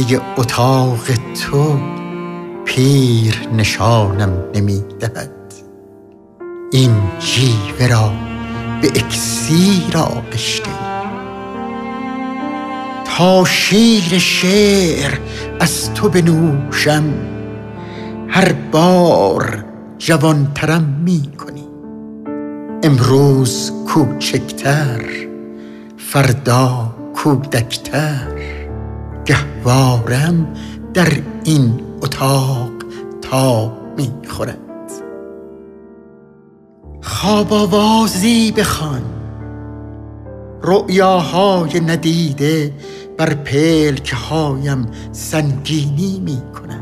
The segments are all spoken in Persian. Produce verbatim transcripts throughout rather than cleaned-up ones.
پرده اتاق تو پیر نشانم نمی دهد. این جیوه را به اکسیر آغشته تا شیر شعر از تو بنوشم. هر بار جوانترم می کنی، امروز کوچکتر فردا کودکتر. گهوارم در این اتاق تاب می خورد. خواب آوازی بخوان، رؤیاهای ندیده بر پلکه هایم سنگینی می کند.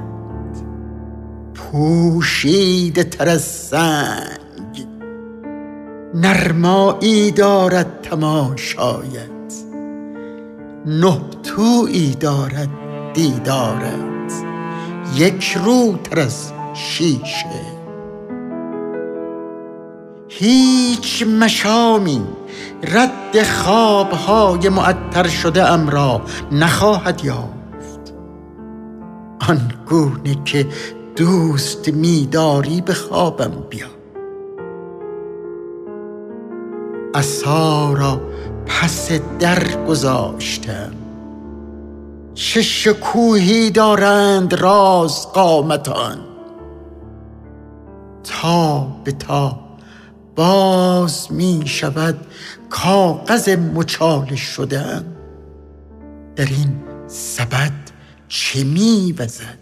پوشیده تر از سنگ نرمایی دارد تماشایت. نه تویی دارد دیدارت، یک رو تر از شیشه. هیچ مشامی رد خوابهای معطر شده ام را نخواهد یافت. آنگونه که دوست می‌داری به خوابم بیا. عصا را پس در گذاشتم، چه شکوهی دارند راست قامتان. تا به تا باز می شود کاغذ مچاله شده‌ام. در این سبد چه می وزد؟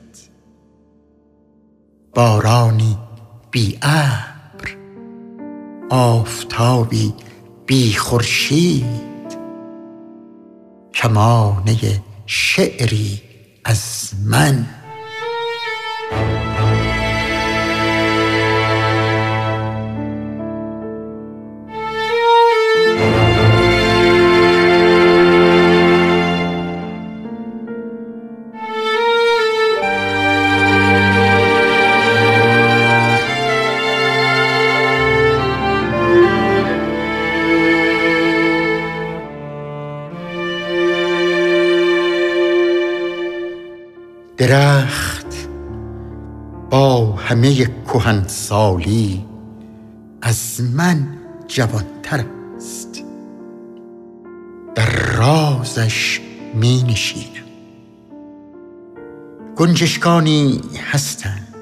بارانی بی ابر، آفتابی بی خورشید، کمانه شعری از من. درخت با همه کهنسالی از من جوانتر است. در رازش می نشینم. گنجشکانی هستند،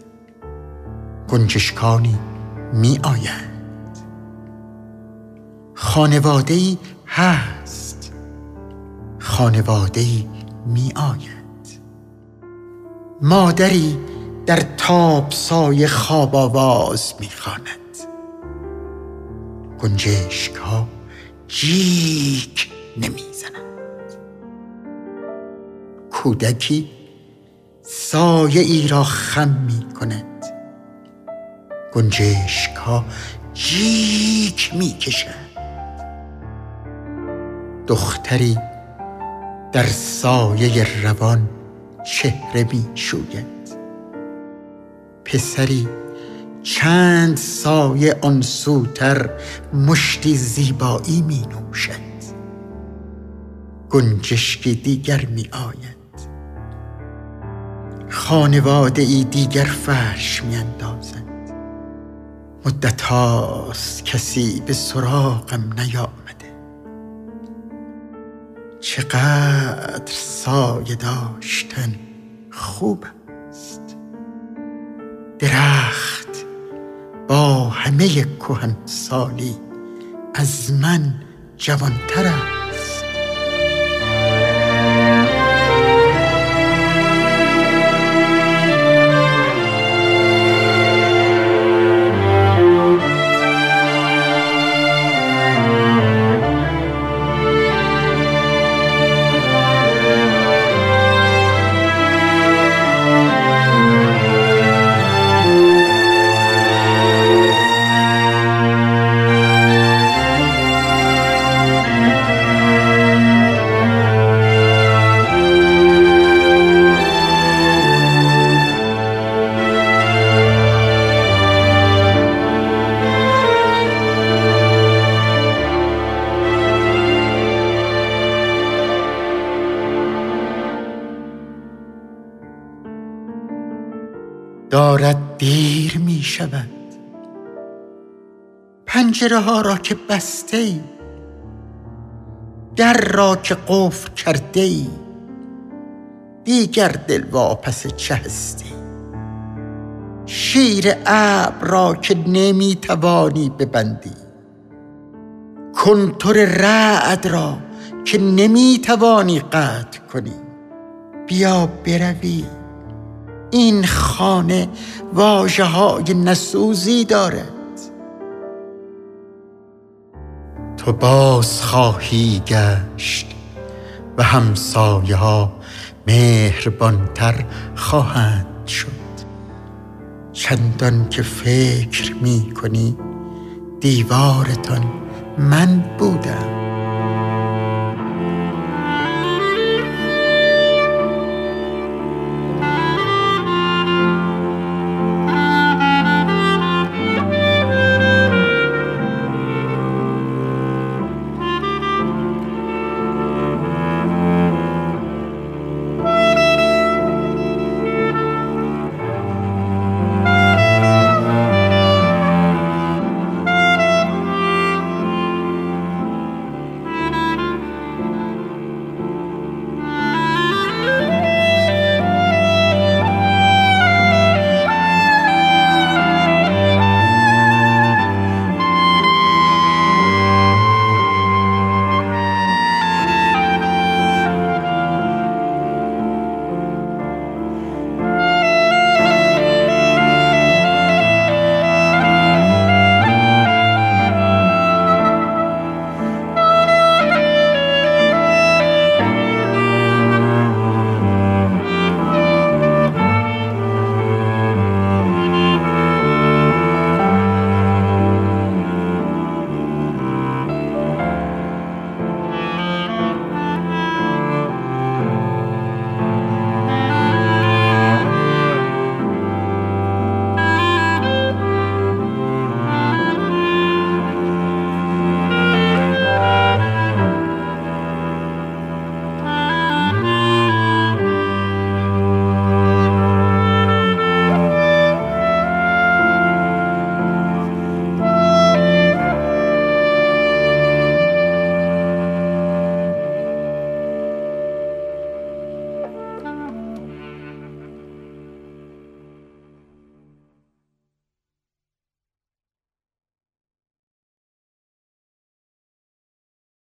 گنجشکانی می آیند. خانواده‌ای هست، خانواده‌ای می آید. مادری در تابسای خواب آواز می خواند. گنجشک ها جیک نمی زنند. کودکی سایه ای را خم می کند. گنجشک ها جیک می کشند. دختری در سایه روان چهره می شوید. پسری چند سایه آن سوتر مشتی زیبایی می نوشد. گنجشکی دیگر می آید. خانواده ای دیگر فرش می اندازد. مدت هاست کسی به سراغم نیامده. چقدر سایه داشتن خوب است. درخت با همه کهنسالی از من جوانتر است. دارد دیر می شود. پنجره ها را که بسته ای، در را که قفل کرده ای، دیگر دل واپس چه هستی؟ شیر ابر را که نمی توانی ببندی، کنتور رعد را که نمی توانی قطع کنی. بیا بروی، این خانه واژه های نسوزی دارد. تو باز خواهی گشت و همسایه ها مهربانتر خواهند شد. چندان که فکر می کنی دیوارتان من بودم.